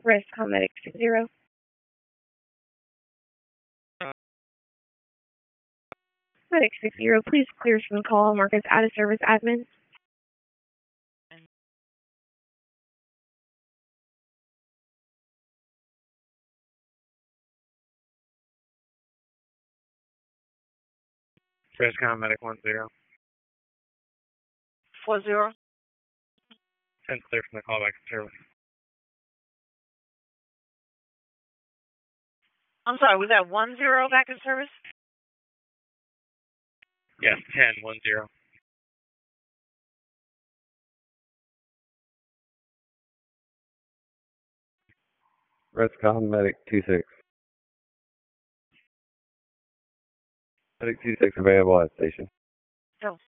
Rescom Medic 60. Medic 60, please clear from the call. Mark as out of service admin. Rescom Medic 10. 40. Send clear from the call back to service. I'm sorry, was that 10 back in service? Yes, 10, 10. Rescom Medic 26. Medic 26 available at station. No.